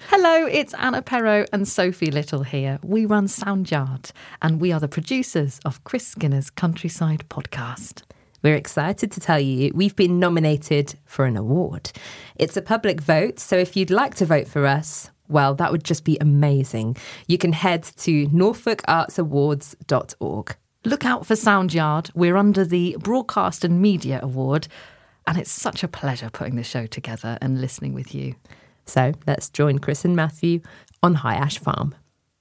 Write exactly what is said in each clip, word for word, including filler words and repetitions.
Hello, it's Anna Perrow and Sophie Little here. We run Soundyard and we are the producers of Chris Skinner's Countryside podcast. We're excited to tell you we've been nominated for an award. It's a public vote, so if you'd like to vote for us, well, that would just be amazing. You can head to norfolk arts awards dot org. Look out for Soundyard. We're under the Broadcast and Media Award, and it's such a pleasure putting the show together and listening with you. So let's join Chris and Matthew on High Ash Farm.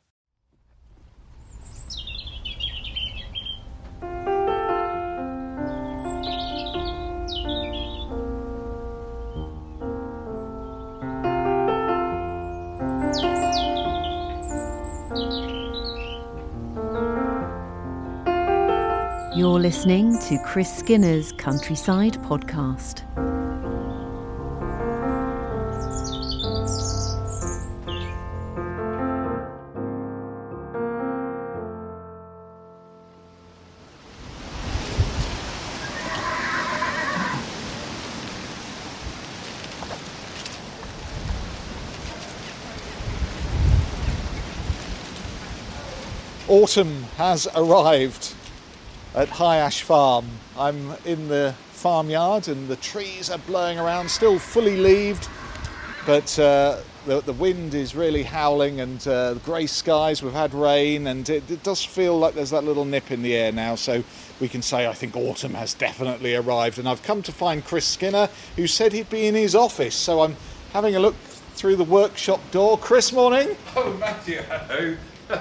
You're listening to Chris Skinner's Countryside podcast. Autumn has arrived at High Ash Farm. I'm in the farmyard and the trees are blowing around, still fully leaved, but uh, the, the wind is really howling and uh, the grey skies, we've had rain, and it, it does feel like there's that little nip in the air now, so we can say I think autumn has definitely arrived. And I've come to find Chris Skinner, who said he'd be in his office, so I'm having a look through the workshop door. Chris, morning. Oh, Matthew, hello.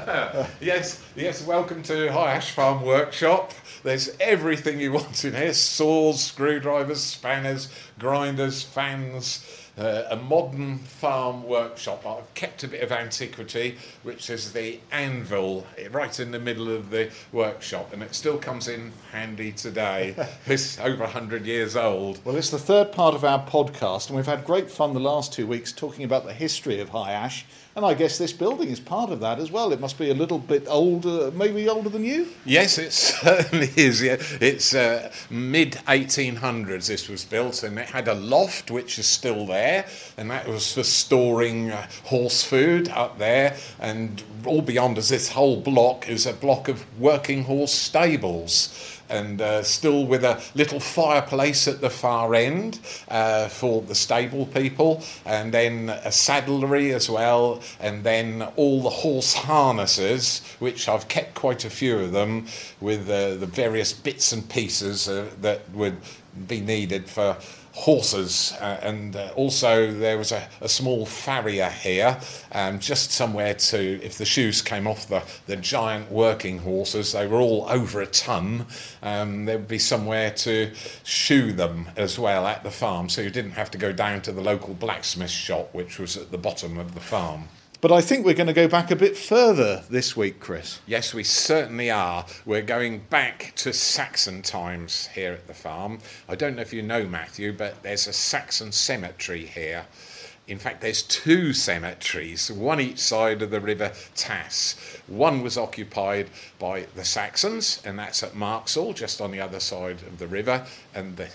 yes, yes, welcome to High Ash Farm Workshop. There's everything you want in here: saws, screwdrivers, spanners, grinders, fans, uh, a modern farm workshop. I've kept a bit of antiquity, which is the anvil right in the middle of the workshop, and it still comes in handy today. It's over one hundred years old. Well, it's the third part of our podcast, and we've had great fun the last two weeks talking about the history of High Ash. And I guess this building is part of that as well. It must be a little bit older, maybe older than you? Yes, it certainly is. Yeah. It's uh, mid eighteen hundreds this was built, and it had a loft which is still there, and that was for storing uh, horse food up there. And all beyond us, this whole block is a block of working horse stables. And uh, still with a little fireplace at the far end uh, for the stable people, and then a saddlery as well, and then all the horse harnesses, which I've kept quite a few of them, with uh, the various bits and pieces uh, that would be needed for horses, uh, and uh, also there was a, a small farrier here, um, just somewhere to, if the shoes came off the, the giant working horses, they were all over a ton, um, there would be somewhere to shoe them as well at the farm, so you didn't have to go down to the local blacksmith shop, which was at the bottom of the farm. But I think we're going to go back a bit further this week, Chris. Yes, we certainly are. We're going back to Saxon times here at the farm. I don't know if you know, Matthew, but there's a Saxon cemetery here. In fact, there's two cemeteries, one each side of the River Tass. One was occupied by the Saxons, and that's at Marksall, just on the other side of the river, and the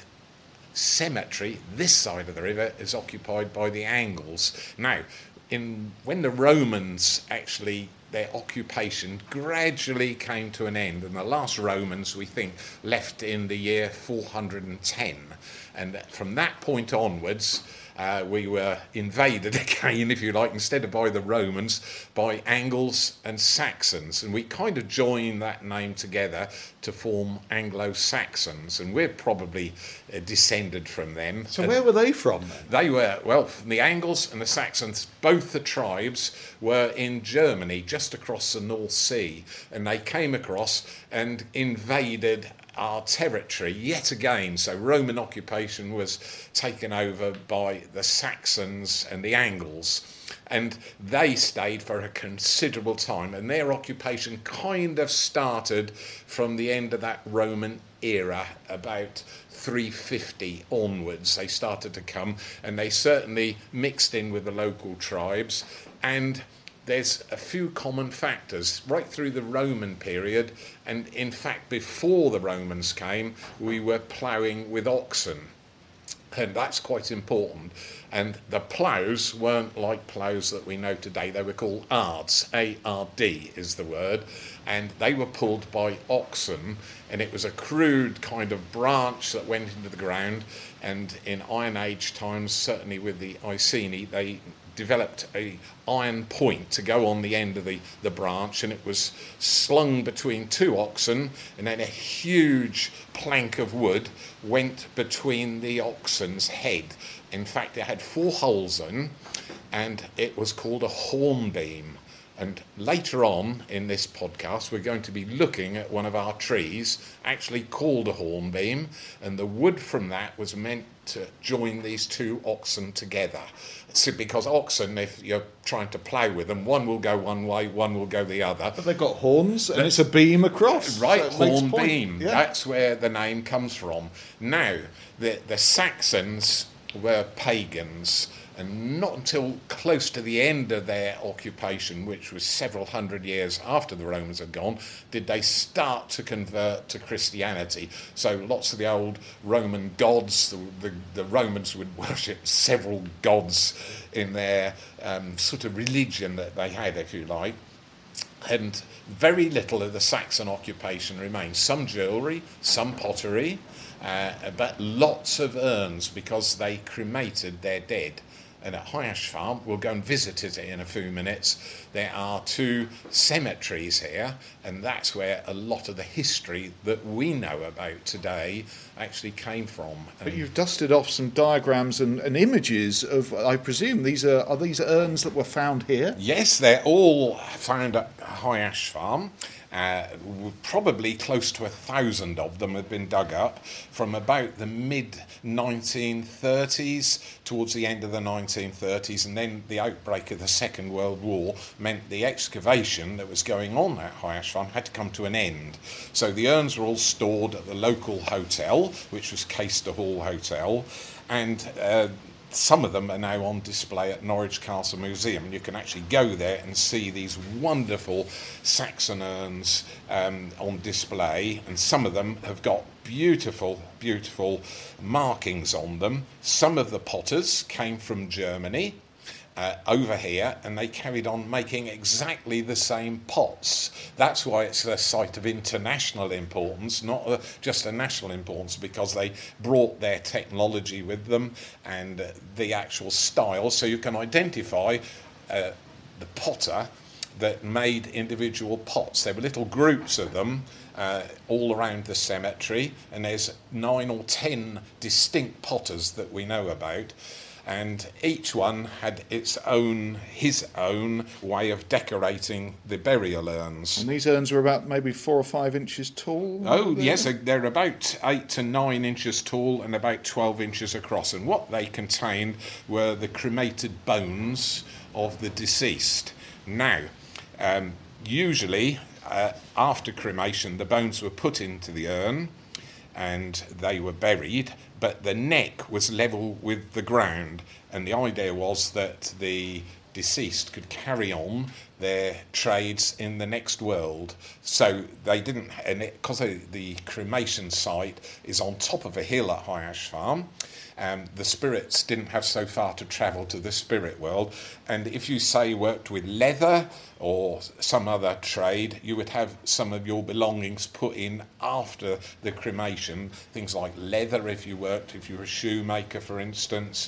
cemetery, this side of the river, is occupied by the Angles. Now, In, when the Romans actually, their occupation gradually came to an end, and the last Romans, we think, left in the year four hundred ten. And from that point onwards, uh, we were invaded again, if you like, instead of by the Romans, by Angles and Saxons. And we kind of joined that name together to form Anglo-Saxons, and we're probably uh, descended from them. So and where were they from then? They were, well, the Angles and the Saxons, both the tribes were in Germany, just across the North Sea, and they came across and invaded our territory yet again. So Roman occupation was taken over by the Saxons and the Angles, and they stayed for a considerable time, and their occupation kind of started from the end of that Roman era, about three fifty onwards. They started to come, and they certainly mixed in with the local tribes, and there's a few common factors right through the Roman period, and in fact before the Romans came we were ploughing with oxen. And that's quite important. And the ploughs weren't like ploughs that we know today. They were called ards, A R D is the word, and they were pulled by oxen, and it was a crude kind of branch that went into the ground. And in Iron Age times, certainly with the Iceni, they developed a iron point to go on the end of the, the branch, and it was slung between two oxen, and then a huge plank of wood went between the oxen's head. In fact, it had four holes in, and it was called a hornbeam. And later on in this podcast, we're going to be looking at one of our trees, actually called a hornbeam, and the wood from that was meant to join these two oxen together. So because oxen, if you're trying to plough with them, one will go one way, one will go the other. But they've got horns, and it's a beam across. Right, so hornbeam. Yeah. That's where the name comes from. Now, the, the Saxons were pagans, and not until close to the end of their occupation, which was several hundred years after the Romans had gone, did they start to convert to Christianity. So lots of the old Roman gods, the, the, the Romans would worship several gods in their um, sort of religion that they had, if you like. And very little of the Saxon occupation remains. Some jewellery, some pottery, uh, but lots of urns because they cremated their dead. And at High Ash Farm, we'll go and visit it in a few minutes, there are two cemeteries here, and that's where a lot of the history that we know about today actually came from. But And you've dusted off some diagrams and, and images of, I presume, these are, are these urns that were found here? yes, they're all found at High Ash Farm. Uh, probably close to a thousand of them had been dug up from about the mid nineteen thirties towards the end of the nineteen thirties, and then the outbreak of the Second World War meant the excavation that was going on at High Ash Farm had to come to an end. So the urns were all stored at the local hotel, which was Caister Hall Hotel, and uh, some of them are now on display at Norwich Castle Museum. You can actually go there and see these wonderful Saxon urns um, on display, and some of them have got beautiful, beautiful markings on them. Some of the potters came from Germany uh, over here, and they carried on making exactly the same pots. That's why it's a site of international importance, not a, just a national importance, because they brought their technology with them and uh, the actual style, so you can identify uh, the potter that made individual pots. There were little groups of them uh, all around the cemetery, and there's nine or ten distinct potters that we know about. And each one had its own, his own way of decorating the burial urns. And these urns were about maybe four or five inches tall? Oh, They- yes, they're about eight to nine inches tall and about twelve inches across. And what they contained were the cremated bones of the deceased. Now, um, usually uh, after cremation, the bones were put into the urn and they were buried, but the neck was level with the ground, and the idea was that the deceased could carry on their trades in the next world. So they didn't, and because the cremation site is on top of a hill at High Ash Farm, um, the spirits didn't have so far to travel to the spirit world. And if you say worked with leather or some other trade, you would have some of your belongings put in after the cremation. Things like leather if you worked, if you were a shoemaker, for instance.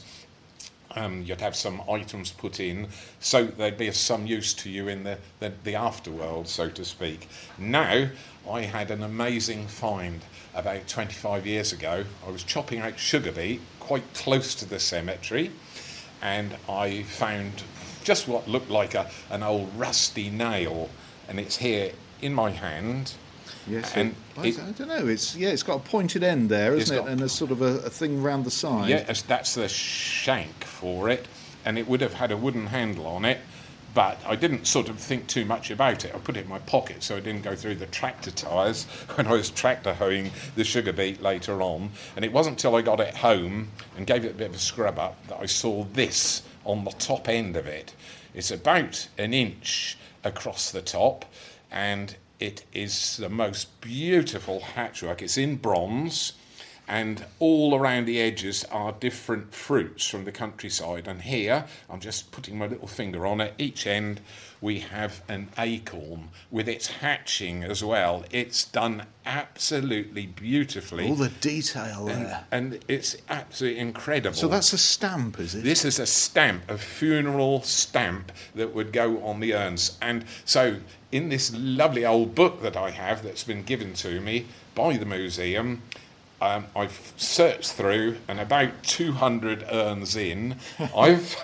Um, you'd have some items put in, so they'd be of some use to you in the, the, the afterworld, so to speak. Now, I had an amazing find about twenty-five years ago. I was chopping out sugar beet quite close to the cemetery, and I found just what looked like a, an old rusty nail, and it's here in my hand. Yes, And it, it- I don't know. It's yeah, it's got a pointed end there, It's isn't it? got- And a sort of a, a thing round the side. Yeah, that's- that's the shank for it, and it would have had a wooden handle on it, but I didn't sort of think too much about it. I put it in my pocket so it didn't go through the tractor tyres when I was tractor hoeing the sugar beet later on. And it wasn't till I got it home and gave it a bit of a scrub up that I saw this on the top end of it. It's about an inch across the top, and it is the most beautiful hatchwork. It's in bronze, and all around the edges are different fruits from the countryside. And here, I'm just putting my little finger on it, each end we have an acorn with its hatching as well. It's done absolutely beautifully. All the detail and, there. And it's absolutely incredible. So that's a stamp, is it? This is a stamp, a funeral stamp that would go on the urns. And so in this lovely old book that I have that's been given to me by the museum, Um, I've searched through, and about two hundred urns in, I've,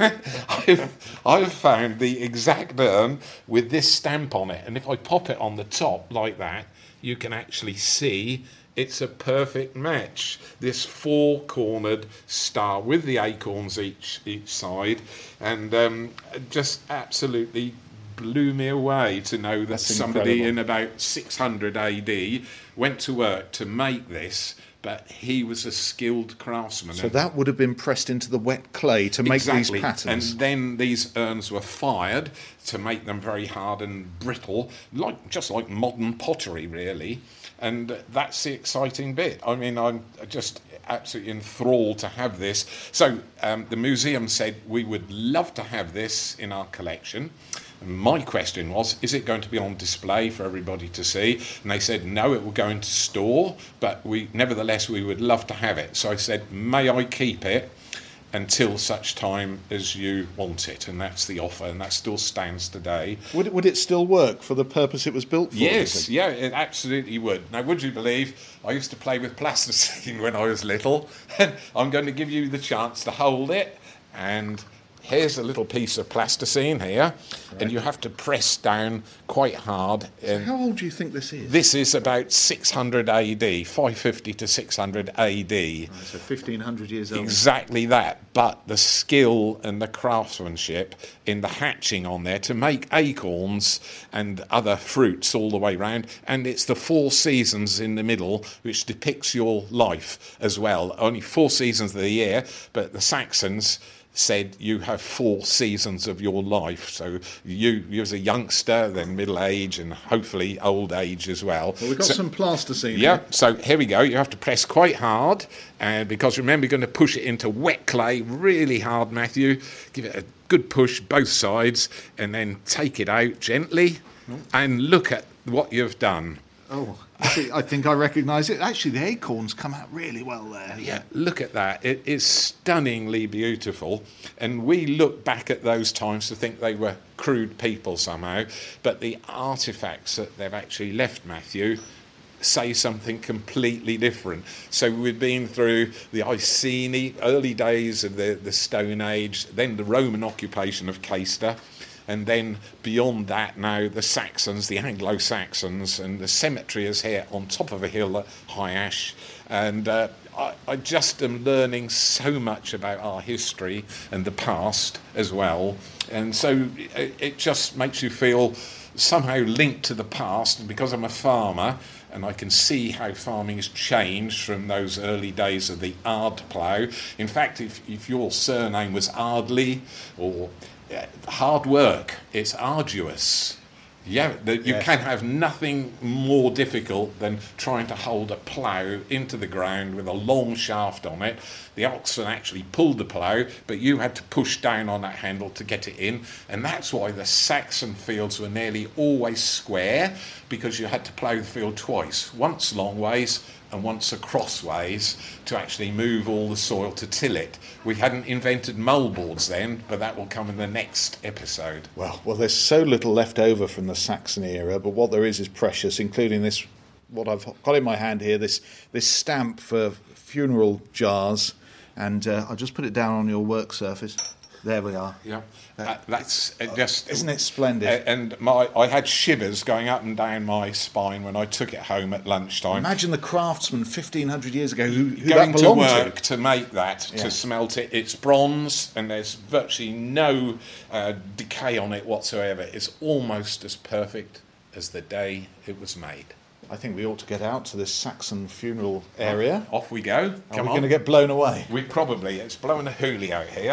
I've I've found the exact urn with this stamp on it. And if I pop it on the top like that, you can actually see it's a perfect match. This four-cornered star with the acorns each each side, and um, just absolutely blew me away to know that That's somebody incredible. in about six hundred A D went to work to make this. But he was a skilled craftsman. So that would have been pressed into the wet clay to make exactly. these patterns. And then these urns were fired to make them very hard and brittle, like just like modern pottery, really. And that's the exciting bit. I mean, I'm just absolutely enthralled to have this. So um, the museum said we would love to have this in our collection. And my question was, is it going to be on display for everybody to see? And they said, no, it will go into store, but we nevertheless, we would love to have it. So I said, may I keep it until such time as you want it? And that's the offer, and that still stands today. Would it, would it still work for the purpose it was built for? Yes, yeah, it absolutely would. Now, would you believe I used to play with plasticine when I was little? And I'm going to give you the chance to hold it, and here's a little piece of plasticine here, right. And you have to press down quite hard. And how old do you think this is? This is about six hundred A D, five fifty to six hundred A D. Right, so fifteen hundred years old. Exactly that. But the skill and the craftsmanship in the hatching on there to make acorns and other fruits all the way round. And it's the four seasons in the middle, which depicts your life as well. Only four seasons of the year, but the Saxons said you have four seasons of your life. So you, you as a youngster, then middle age, and hopefully old age as well. Well, we've got so, some plasticine. Yeah, here. so here we go. You have to press quite hard, and because remember, you're going to push it into wet clay really hard, Matthew. Give it a good push both sides, and then take it out gently, oh. and look at what you've done. Oh, I think, I think I recognise it. Actually, the acorns come out really well there. Yeah, look at that. It is stunningly beautiful. And we look back at those times to think they were crude people somehow. But the artefacts that they've actually left, Matthew, say something completely different. So we've been through the Iceni, early days of the, the Stone Age, then the Roman occupation of Caister. And then beyond that now, the Saxons, the Anglo-Saxons, and the cemetery is here on top of a hill at High Ash. And uh, I, I just am learning so much about our history and the past as well. And so it, it just makes you feel somehow linked to the past. And because I'm a farmer, and I can see how farming has changed from those early days of the Ard plough. In fact, if, if your surname was Ardley or hard work, it's arduous. Yeah, the, you yes. can have nothing more difficult than trying to hold a plough into the ground with a long shaft on it. The oxen actually pulled the plough, but you had to push down on that handle to get it in. And that's why the Saxon fields were nearly always square, because you had to plough the field twice, once long ways and once across ways, to actually move all the soil to till it. We hadn't invented moldboards then, but that will come in the next episode. Well, well, there's so little left over from the Saxon era, but what there is is precious, including this, what I've got in my hand here, this this stamp for funeral jars, and uh, I'll just put it down on your work surface. There we are. Yeah, uh, that's uh, just... Isn't it splendid? Uh, and my, I had shivers going up and down my spine when I took it home at lunchtime. Imagine the craftsman fifteen hundred years ago who, who going that to belonged work to. to make that, Yeah. to smelt it. It's bronze, and there's virtually no uh, decay on it whatsoever. It's almost as perfect as the day it was made. I think we ought to get out to this Saxon funeral area. Off we go. Are Come we on. going to get blown away? We probably. It's blowing a hoolie out here.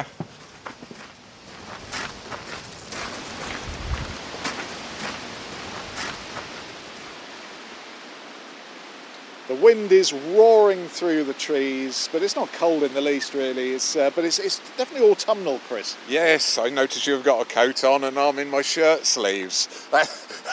The wind is roaring through the trees, but it's not cold in the least, really. It's uh, but it's it's definitely autumnal, Chris. Yes, I notice you've got a coat on and I'm in my shirt sleeves. That,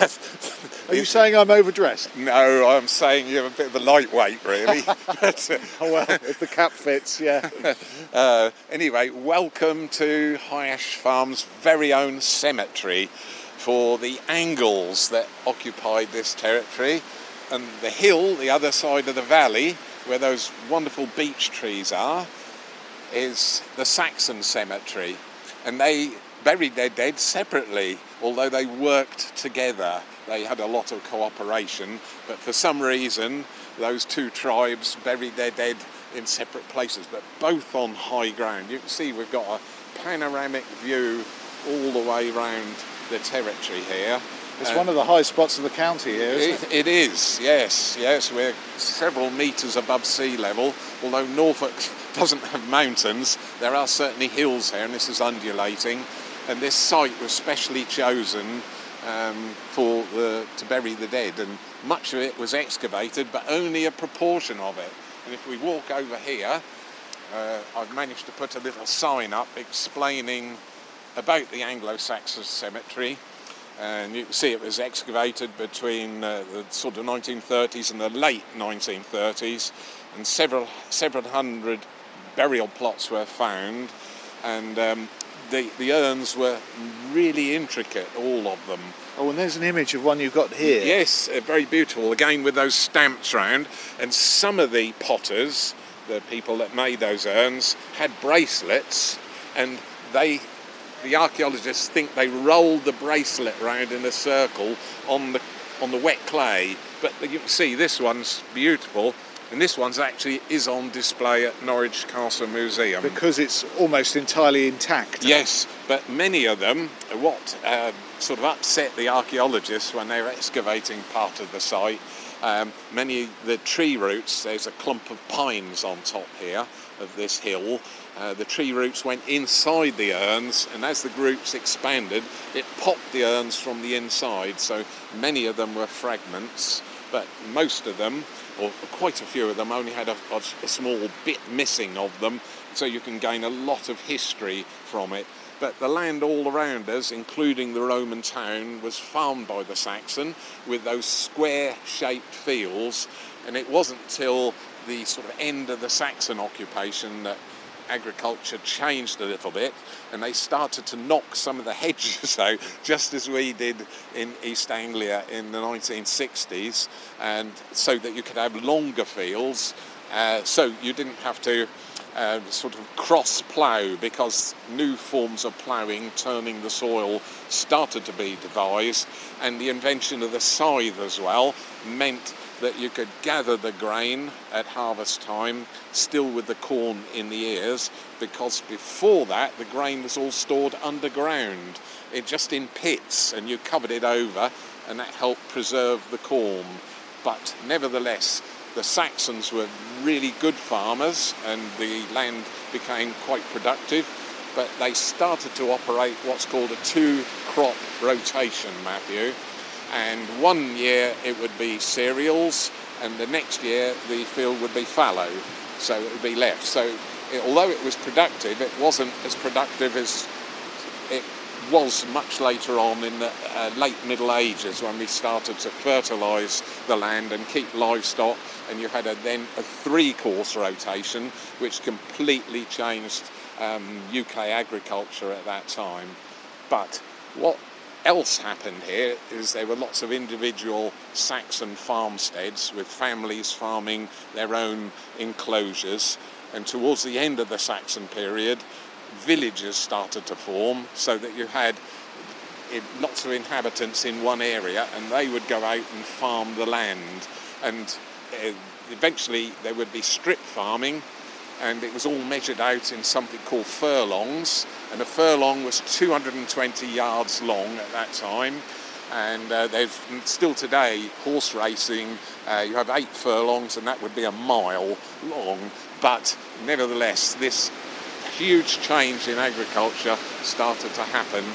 Are you saying I'm overdressed? No, I'm saying you're a bit of a lightweight, really. but, uh, Oh well, if the cap fits, yeah. uh, anyway, welcome to High Ash Farm's very own cemetery for the Angles that occupied this territory. And the hill, the other side of the valley, where those wonderful beech trees are, is the Saxon cemetery. And they buried their dead separately, although they worked together. They had a lot of cooperation, but for some reason, those two tribes buried their dead in separate places, but both on high ground. You can see we've got a panoramic view all the way round the territory here. It's Uh, one of the high spots of the county here, isn't it? It, it is, yes, yes. We're several metres above sea level. Although Norfolk doesn't have mountains, there are certainly hills here, and this is undulating. And this site was specially chosen um, for the, to bury the dead, and much of it was excavated, but only a proportion of it. And if we walk over here, uh, I've managed to put a little sign up explaining about the Anglo-Saxon cemetery. And you can see it was excavated between uh, the sort of nineteen thirties and the late nineteen thirties, and several several hundred burial plots were found, and um, the the urns were really intricate, all of them. Oh, and there's an image of one you've got here. Yes, uh, very beautiful, again with those stamps round, and some of the potters, the people that made those urns, had bracelets, and they... The archaeologists think they rolled the bracelet round in a circle on the on the wet clay. But you can see this one's beautiful, and this one's actually is on display at Norwich Castle Museum. Because it's almost entirely intact. Yes, but many of them, what uh, sort of upset the archaeologists when they were excavating part of the site, um, many the tree roots, there's a clump of pines on top here of this hill. Uh, the tree roots went inside the urns, and as the groups expanded, it popped the urns from the inside, so many of them were fragments, but most of them, or quite a few of them, only had a, a small bit missing of them, so you can gain a lot of history from it. But the land all around us, including the Roman town, was farmed by the Saxon with those square-shaped fields, and it wasn't till the sort of end of the Saxon occupation that agriculture changed a little bit, and they started to knock some of the hedges out, just as we did in East Anglia in the nineteen sixties, and so that you could have longer fields, uh, so you didn't have to uh, sort of cross plough, because new forms of ploughing, turning the soil, started to be devised, and the invention of the scythe as well meant that you could gather the grain at harvest time, still with the corn in the ears, because before that the grain was all stored underground, it just in pits, and you covered it over, and that helped preserve the corn. But nevertheless, the Saxons were really good farmers, and the land became quite productive, but they started to operate what's called a two-crop rotation, Matthew. And one year it would be cereals, and the next year the field would be fallow, so it would be left. So it, although it was productive, it wasn't as productive as it was much later on in the uh, late Middle Ages, when we started to fertilise the land and keep livestock, and you had a, then a three-course rotation, which completely changed um, U K agriculture at that time. But what else happened here is there were lots of individual Saxon farmsteads with families farming their own enclosures, and towards the end of the Saxon period villages started to form, so that you had lots of inhabitants in one area, and they would go out and farm the land, and uh, eventually there would be strip farming, and it was all measured out in something called furlongs, and a furlong was two hundred twenty yards long at that time, and uh, there's still today horse racing, uh, you have eight furlongs, and that would be a mile long, but nevertheless this huge change in agriculture started to happen.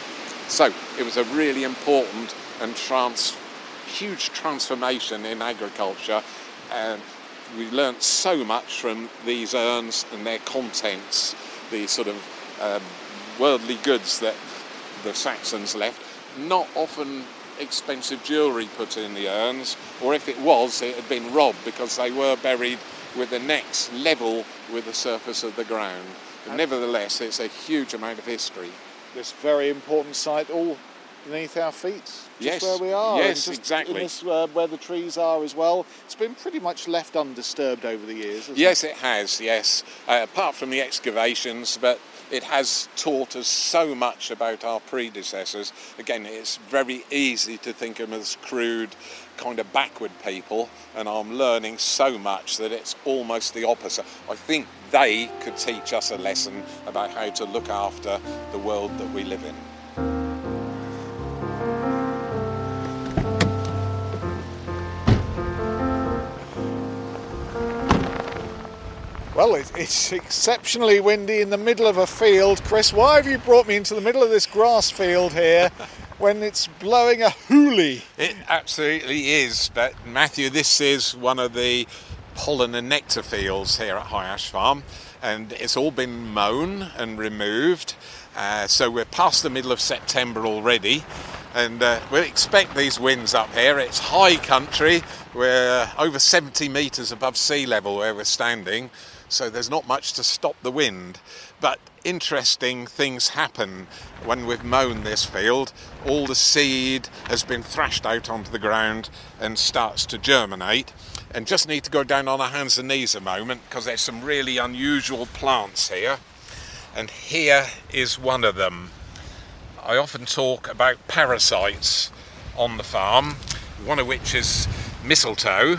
So it was a really important and trans huge transformation in agriculture, And we learnt so much from these urns and their contents, the sort of um, worldly goods that the Saxons left. Not often expensive jewellery put in the urns, or if it was, it had been robbed because they were buried with the necks level with the surface of the ground. But nevertheless, it's a huge amount of history. This very important site all beneath our feet, just yes. where we are. Yes, just exactly. In this, uh, where the trees are as well. It's been pretty much left undisturbed over the years, hasn't yes, it? Yes, it has, yes. Uh, apart from the excavations, but it has taught us so much about our predecessors. Again, it's very easy to think of them as crude, kind of backward people, and I'm learning so much that it's almost the opposite. I think they could teach us a lesson about how to look after the world that we live in. Well, it, it's exceptionally windy in the middle of a field. Chris, why have you brought me into the middle of this grass field here when it's blowing a hoolie? It absolutely is, but Matthew, this is one of the pollen and nectar fields here at High Ash Farm, and it's all been mown and removed, uh, so we're past the middle of September already, and uh, we expect these winds up here. It's high country, we're over seventy metres above sea level where we're standing, so there's not much to stop the wind. But interesting things happen when we've mown this field. All the seed has been thrashed out onto the ground and starts to germinate. And just need to go down on our hands and knees a moment because there's some really unusual plants here. And here is one of them. I often talk about parasites on the farm, one of which is mistletoe.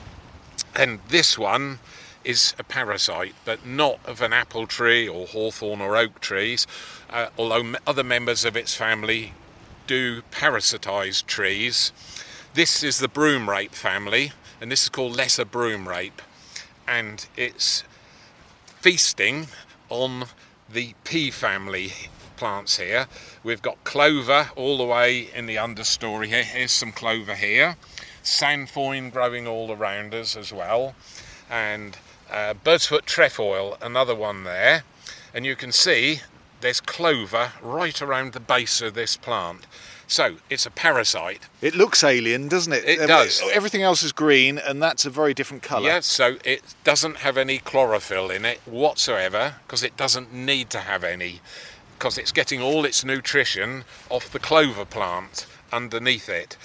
And this one is a parasite, but not of an apple tree or hawthorn or oak trees, uh, although other members of its family do parasitise trees. This is the broom rape family, and this is called lesser broom rape, and it's feasting on the pea family plants here. We've got clover all the way in the understory here. Here's some clover here. Sainfoin growing all around us as well, and uh, bird's foot trefoil, another one there, and you can see there's clover right around the base of this plant. So it's a parasite. It looks alien, doesn't it? It Um, does. Everything else is green, and that's a very different colour. Yeah, so it doesn't have any chlorophyll in it whatsoever, because it doesn't need to have any, because it's getting all its nutrition off the clover plant underneath it.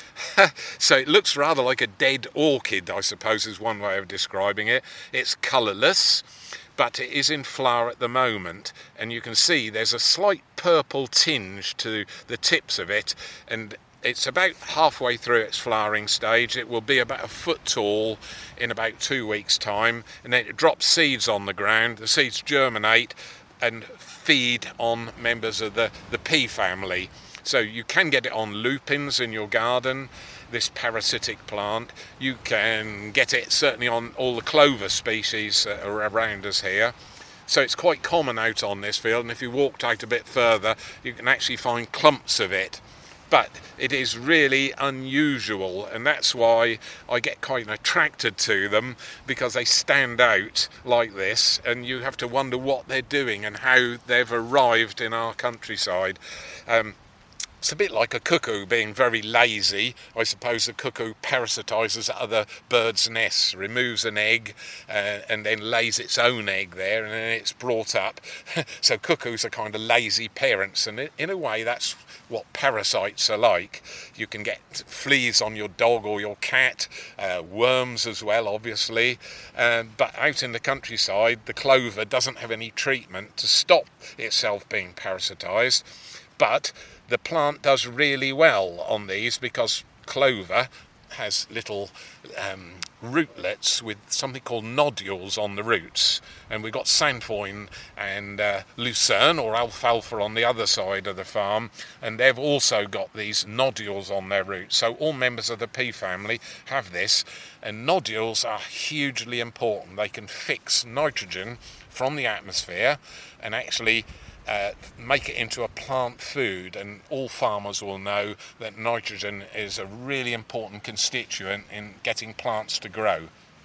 So it looks rather like a dead orchid, I suppose is one way of describing it. It's colourless, but it is in flower at the moment, and you can see there's a slight purple tinge to the tips of it, and it's about halfway through its flowering stage. It will be about a foot tall in about two weeks' time, and then it drops seeds on the ground. The seeds germinate and feed on members of the, the pea family. So you can get it on lupins in your garden, this parasitic plant. You can get it certainly on all the clover species that are around us here. So it's quite common out on this field, and if you walked out a bit further, you can actually find clumps of it. But it is really unusual, and that's why I get quite attracted to them, because they stand out like this, and you have to wonder what they're doing and how they've arrived in our countryside. Um, It's a bit like a cuckoo being very lazy. I suppose the cuckoo parasitises other birds' nests, removes an egg, uh, and then lays its own egg there, and then it's brought up. So cuckoos are kind of lazy parents, and in a way that's what parasites are like. You can get fleas on your dog or your cat, uh, worms as well, obviously. Uh, but out in the countryside, the clover doesn't have any treatment to stop itself being parasitised. But the plant does really well on these, because clover has little um, rootlets with something called nodules on the roots, and we've got sainfoin and uh, lucerne or alfalfa on the other side of the farm, and they've also got these nodules on their roots. So all members of the pea family have this, and nodules are hugely important. They can fix nitrogen from the atmosphere and actually Uh, make it into a plant food, and all farmers will know that nitrogen is a really important constituent in getting plants to grow.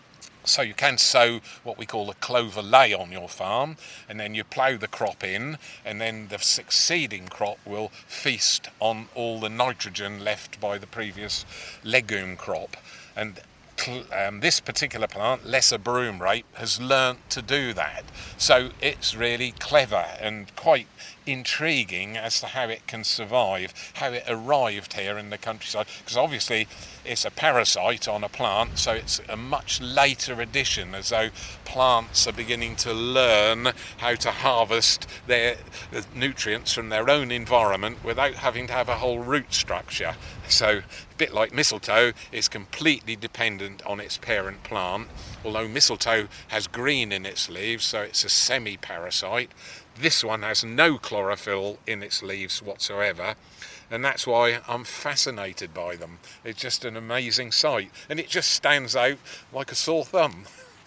So you can sow what we call a clover lay on your farm, and then you plough the crop in, and then the succeeding crop will feast on all the nitrogen left by the previous legume crop. And um, this particular plant, Lesser broom rape, has learnt to do that. So it's really clever and quite intriguing as to how it can survive, how it arrived here in the countryside, because obviously it's a parasite on a plant, so it's a much later addition, as though plants are beginning to learn how to harvest their nutrients from their own environment without having to have a whole root structure. So a bit like mistletoe, it's completely dependent on its parent plant, although mistletoe has green in its leaves, so it's a semi-parasite. This one has no chlorophyll in its leaves whatsoever, and that's why I'm fascinated by them. It's just an amazing sight, and it just stands out like a sore thumb.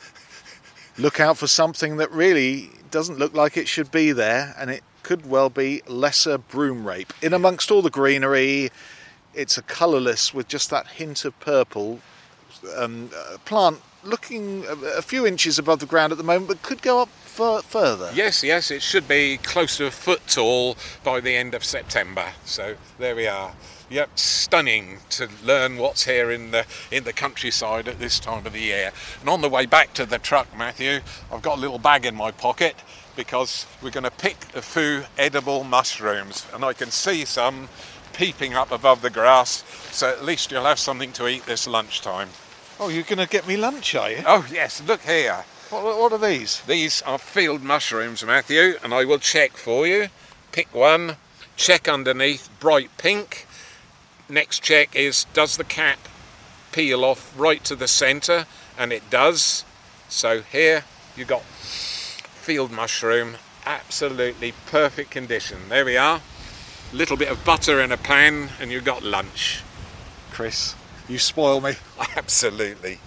Look out for something that really doesn't look like it should be there, and it could well be Lesser broom rape. In amongst all the greenery, it's a colourless with just that hint of purple um, plant looking a few inches above the ground at the moment, but could go up f- further. Yes, yes, it should be close to a foot tall by the end of September. So there we are. Yep, stunning to learn what's here in the in the countryside at this time of the year. And on the way back to the truck, Matthew, I've got a little bag in my pocket because we're going to pick a few edible mushrooms, and I can see some peeping up above the grass, so at least you'll have something to eat this lunchtime. Oh, you're going to get me lunch, are you? Oh yes, look here. What, what are these? These are field mushrooms, Matthew, and I will check for you. Pick one, check underneath, bright pink. Next check is, does the cap peel off right to the centre? And it does. So here you got field mushroom, absolutely perfect condition. There we are. Little bit of butter in a pan and you've got lunch. Chris, you spoil me. Absolutely.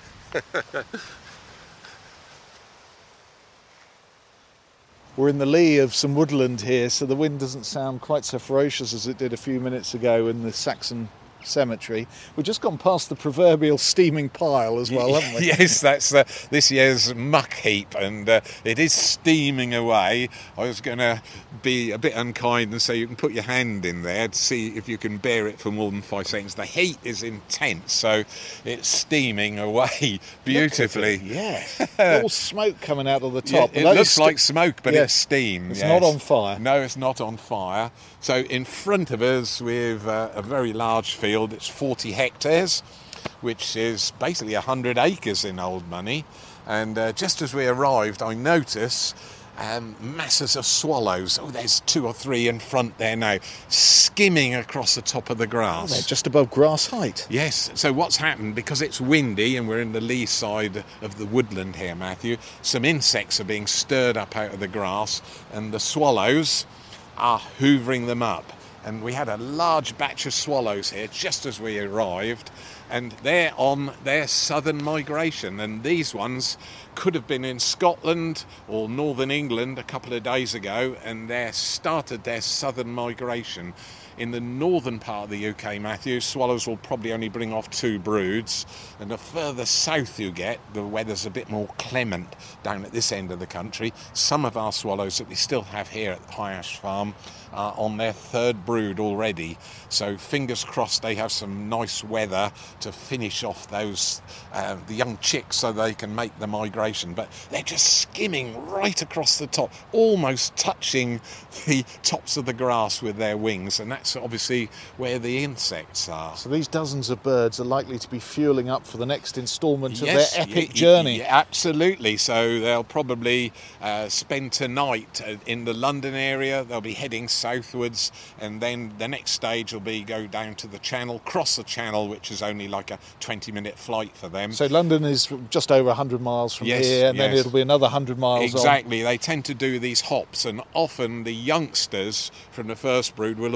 We're in the lee of some woodland here, so the wind doesn't sound quite so ferocious as it did a few minutes ago in the Saxon cemetery. We've just gone past the proverbial steaming pile as well, haven't we? Yes, that's uh, this year's muck heap, and uh, it is steaming away. I was going to be a bit unkind and say you can put your hand in there to see if you can bear it for more than five seconds. The heat is intense, so it's steaming away beautifully. Yeah, all smoke coming out of the top. Yeah, it looks st- like smoke, but yes, it's steam. It's yes. not on fire. No, it's not on fire. So in front of us we've uh, a very large field. It's forty hectares, which is basically one hundred acres in old money. And uh, just as we arrived, I notice um, masses of swallows. Oh, there's two or three in front there now, skimming across the top of the grass. Oh, they're just above grass height. Yes. So what's happened, because it's windy and we're in the lee side of the woodland here, Matthew, some insects are being stirred up out of the grass, and the swallows are hoovering them up. And we had a large batch of swallows here just as we arrived, and they're on their southern migration, and these ones could have been in Scotland or northern England a couple of days ago, and they started their southern migration. In the northern part of the U K, Matthew, swallows will probably only bring off two broods, and the further south you get, the weather's a bit more clement down at this end of the country. Some of our swallows that we still have here at High Ash Farm are on their third brood already, so fingers crossed they have some nice weather to finish off those uh, the young chicks so they can make the migration. But they're just skimming right across the top, almost touching the tops of the grass with their wings, and that's obviously where the insects are. So these dozens of birds are likely to be fueling up for the next instalment yes, of their epic y- journey. y- absolutely. So they'll probably uh, spend tonight in the London area. They'll be heading southwards, and then the next stage will be go down to the Channel, cross the Channel, which is only like a twenty minute flight for them. So London is just over one hundred miles from yes, here, and yes. then it'll be another one hundred miles exactly. On. They tend to do these hops, and often the youngsters from the first brood will have already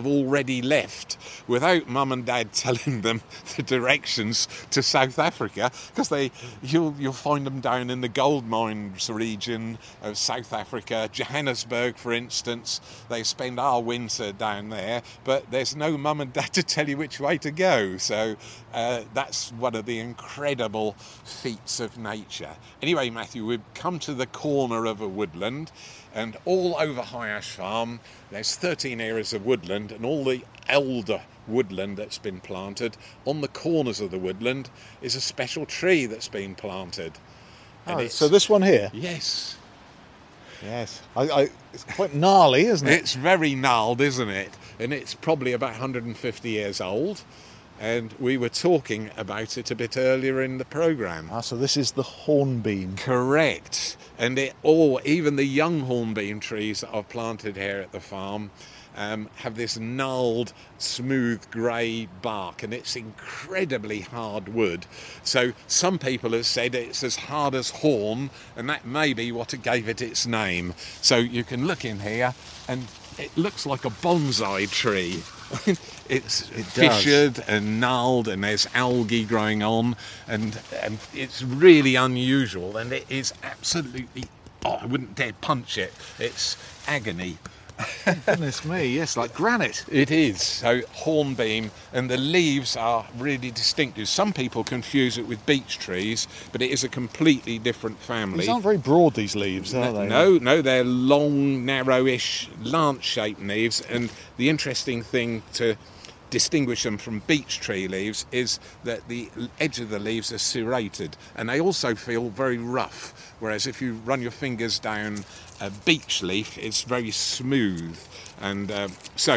already left without mum and dad telling them the directions to South Africa, because they you'll you'll find them down in the gold mines region of South Africa, Johannesburg, for instance. They spend our winter down there, but there's no mum and dad to tell you which way to go. So uh, that's one of the incredible feats of nature. Anyway, Matthew, we've come to the corner of a woodland, and all over High Ash Farm there's thirteen areas of woodland, and all the elder woodland that's been planted. On the corners of the woodland is a special tree that's been planted. And Oh, it's, so this one here? yes, Yes. I, I, it's quite gnarly, isn't it? it's very gnarled, isn't it? And it's probably about one hundred fifty years old. And we were talking about it a bit earlier in the programme. Ah, so this is the hornbeam. Correct. And it all, even the young hornbeam trees that I've planted here at the farm, um, have this gnarled, smooth grey bark, and it's incredibly hard wood. So some people have said it's as hard as horn, and that may be what it gave it its name. So you can look in here, and it looks like a bonsai tree. It's It does. fissured and gnarled, and there's algae growing on, and, and it's really unusual, and it is absolutely, oh, I wouldn't dare punch it. It's agony. Goodness me, yes, like granite. It is. So hornbeam, and the leaves are really distinctive. Some people confuse it with beech trees, but it is a completely different family. These aren't very broad, these leaves, are they? No, no, they're long, narrowish, lance-shaped leaves, and the interesting thing to distinguish them from beech tree leaves is that the edge of the leaves are serrated, and they also feel very rough, whereas if you run your fingers down a beech leaf, it's very smooth. And uh, so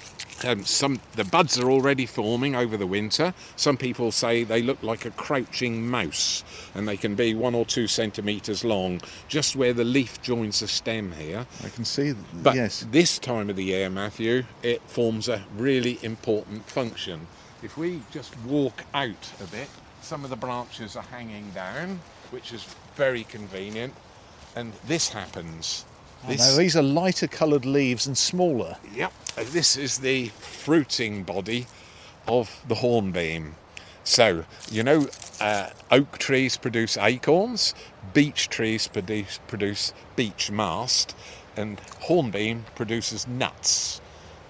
um, some the buds are already forming over the winter. Some people say they look like a crouching mouse, and they can be one or two centimetres long, just where the leaf joins the stem here. I can see, th- But yes. this time of the year, Matthew, it forms a really important function. If we just walk out a bit, some of the branches are hanging down, which is very convenient, and this happens. Oh, now, these are lighter coloured leaves and smaller. Yep, uh, this is the fruiting body of the hornbeam. So, you know, uh, oak trees produce acorns, beech trees produce, produce beech mast, and hornbeam produces nuts.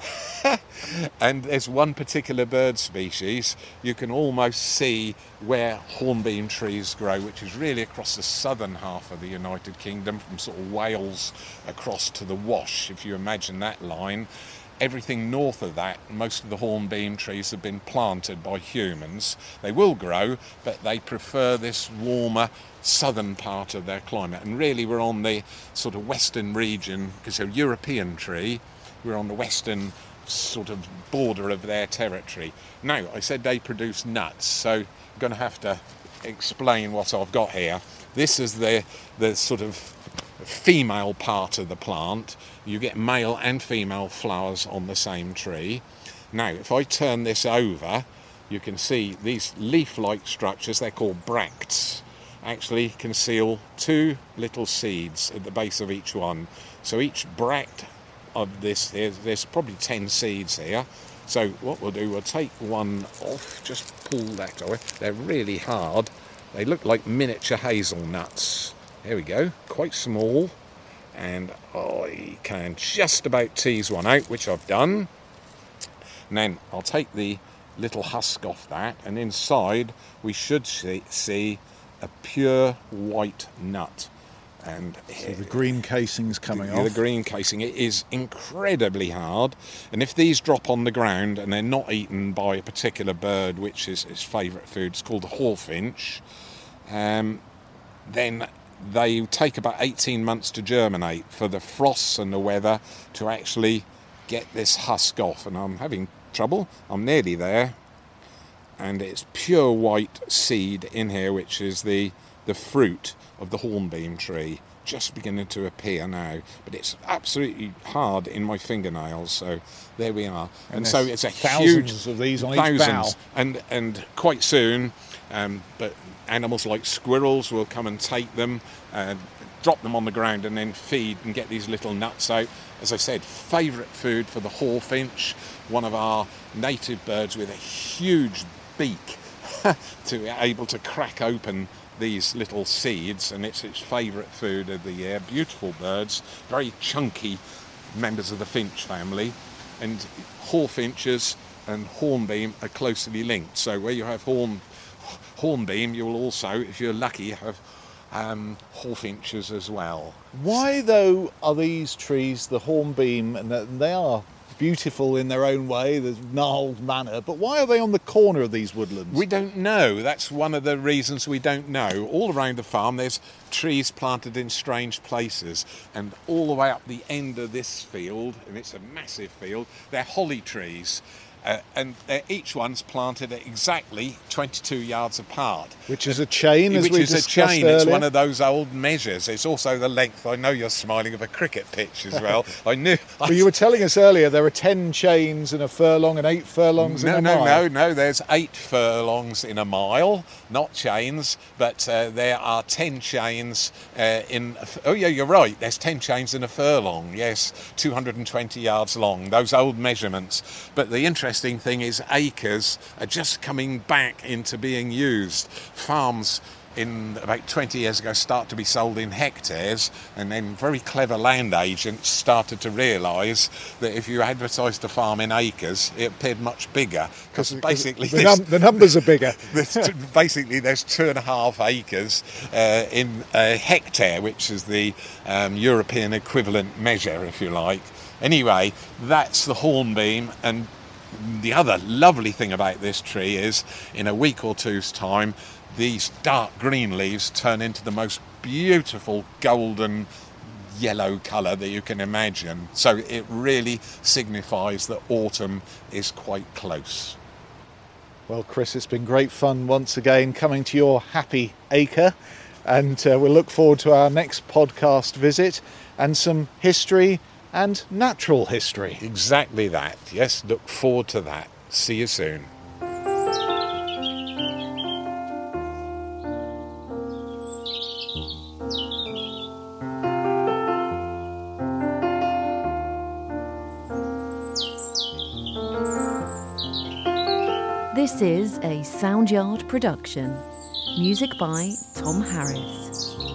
And there's one particular bird species you can almost see where hornbeam trees grow, which is really across the southern half of the United Kingdom, from sort of Wales across to the Wash, if you imagine that line. Everything north of that, most of the hornbeam trees have been planted by humans. They will grow, but they prefer this warmer southern part of their climate. And really we're on the sort of western region, because they're a European tree, we're on the western sort of border of their territory. Now, I said they produce nuts, so I'm going to have to explain what I've got here. This is the the sort of female part of the plant. You get male and female flowers on the same tree. Now, if I turn this over, you can see these leaf-like structures, they're called bracts, actually conceal two little seeds at the base of each one. So each bract of this, there's, there's probably ten seeds here. So what we'll do, we'll take one off, just pull that away. They're really hard. They look like miniature hazelnuts. There we go, quite small. And I can just about tease one out, which I've done. And then I'll take the little husk off that, and inside we should see, see a pure white nut. And So the green casing's coming the, off. the green casing, it is incredibly hard, and if these drop on the ground and they're not eaten by a particular bird, which is its favourite food, it's called the hawfinch, um, then they take about eighteen months to germinate for the frosts and the weather to actually get this husk off. And I'm having trouble, I'm nearly there, and it's pure white seed in here, which is the the fruit of the hornbeam tree, just beginning to appear now, but it's absolutely hard in my fingernails. So there we are, and, And so there's it's a thousands huge of these on each thousands, bough. and and quite soon, um, but animals like squirrels will come and take them. Uh, drop them on the ground and then feed and get these little nuts out. As I said, favourite food for the hawfinch, one of our native birds with a huge beak to be able to crack open these little seeds, and it's its favourite food of the year. Beautiful birds, very chunky members of the finch family, and hawfinches and hornbeam are closely linked. So where you have horn hornbeam, you will also, if you're lucky, have um, hawfinches as well. Why, though, are these trees, the hornbeam, and they are beautiful in their own way, the gnarled manner, but why are they on the corner of these woodlands? We don't know. That's one of the reasons we don't know. All around the farm there's trees planted in strange places, and all the way up the end of this field, and it's a massive field, they're holly trees. Uh, and each one's planted at exactly twenty-two yards apart. Which is a chain, as Which we is discussed a chain. earlier. It's one of those old measures. It's also the length. I know you're smiling, of a cricket pitch as well. I knew. Well, you were telling us earlier there are ten chains in a furlong and eight furlongs no, in a no, mile. No, no, no. There's eight furlongs in a mile, not chains, but uh, there are ten chains uh, in. Oh, yeah, you're right. There's ten chains in a furlong. Yes, two hundred twenty yards long. Those old measurements. But the interesting thing is, acres are just coming back into being used. Farms in about twenty years ago start to be sold in hectares, and then very clever land agents started to realise that if you advertised a farm in acres, it appeared much bigger, because basically the, num- the numbers are bigger. there's t- basically there's two and a half acres uh, in a hectare, which is the um, European equivalent measure, if you like. Anyway, that's the hornbeam. And the other lovely thing about this tree is, in a week or two's time, these dark green leaves turn into the most beautiful golden yellow colour that you can imagine. So it really signifies that autumn is quite close. Well, Chris, it's been great fun once again coming to your happy acre, and uh, we'll look forward to our next podcast visit and some history and natural history. Exactly that. Yes, look forward to that. See you soon. This is a Soundyard production. Music by Tom Harris.